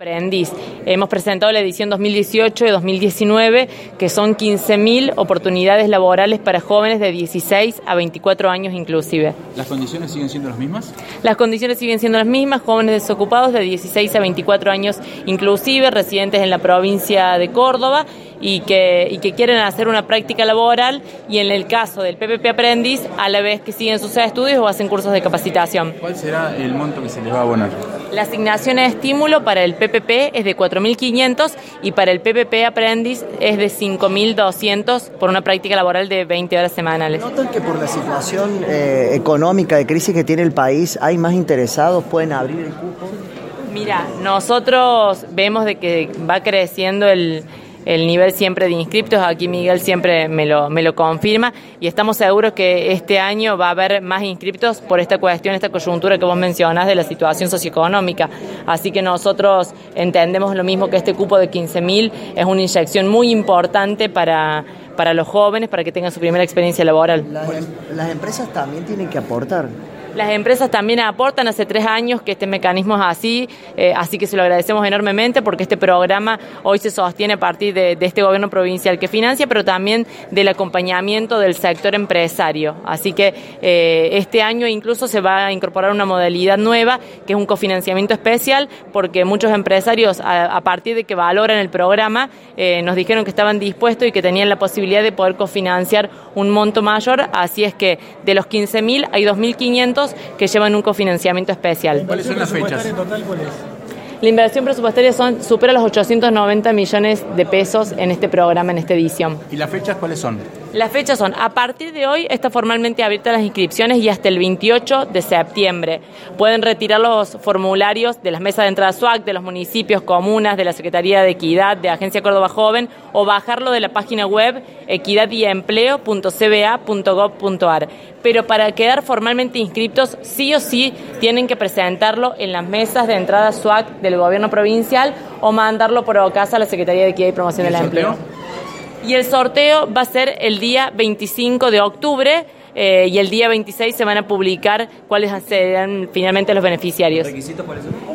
Aprendiz. Hemos presentado la edición 2018 y 2019, que son 15.000 oportunidades laborales para jóvenes de 16 a 24 años inclusive. ¿Las condiciones siguen siendo las mismas? Las condiciones siguen siendo las mismas, jóvenes desocupados de 16 a 24 años inclusive, residentes en la provincia de Córdoba y que quieren hacer una práctica laboral, y en el caso del PPP Aprendiz, a la vez que siguen sus estudios o hacen cursos de capacitación. ¿Cuál será el monto que se les va a abonar? La asignación de estímulo para el PPP es de 4.500 y para el PPP Aprendiz es de 5.200 por una práctica laboral de 20 horas semanales. ¿Notan que por la situación económica de crisis que tiene el país hay más interesados? ¿Pueden abrir el cupo? Mira, nosotros vemos de que va creciendo el nivel siempre de inscriptos. Aquí Miguel siempre me lo confirma, y estamos seguros que este año va a haber más inscriptos por esta cuestión, esta coyuntura que vos mencionás de la situación socioeconómica. Así que nosotros entendemos lo mismo, que este cupo de 15.000 es una inyección muy importante para los jóvenes, para que tengan su primera experiencia laboral. Las empresas también tienen que aportar. Las empresas también aportan. Hace 3 años que este mecanismo es así que se lo agradecemos enormemente, porque este programa hoy se sostiene a partir de este gobierno provincial que financia, pero también del acompañamiento del sector empresario. Así que este año incluso se va a incorporar una modalidad nueva, que es un cofinanciamiento especial, porque muchos empresarios, a partir de que valoran el programa, nos dijeron que estaban dispuestos y que tenían la posibilidad de poder cofinanciar un monto mayor. Así es que de los 15.000 hay 2.500 que llevan un cofinanciamiento especial. ¿Cuáles son las fechas? La inversión presupuestaria supera los 890 millones de pesos en este programa, en esta edición. ¿Y las fechas cuáles son? Las fechas son, a partir de hoy está formalmente abierta las inscripciones y hasta el 28 de septiembre. Pueden retirar los formularios de las mesas de entrada SUAC, de los municipios, comunas, de la Secretaría de Equidad, de Agencia Córdoba Joven, o bajarlo de la página web equidadYempleo.cba.gov.ar. Pero para quedar formalmente inscriptos, sí o sí tienen que presentarlo en las mesas de entrada SUAC del gobierno provincial o mandarlo por OCASA a la Secretaría de Equidad y Promoción del Empleo. Y el sorteo va a ser el día 25 de octubre y el día 26 se van a publicar cuáles serán finalmente los beneficiarios. ¿Los requisitos cuáles son?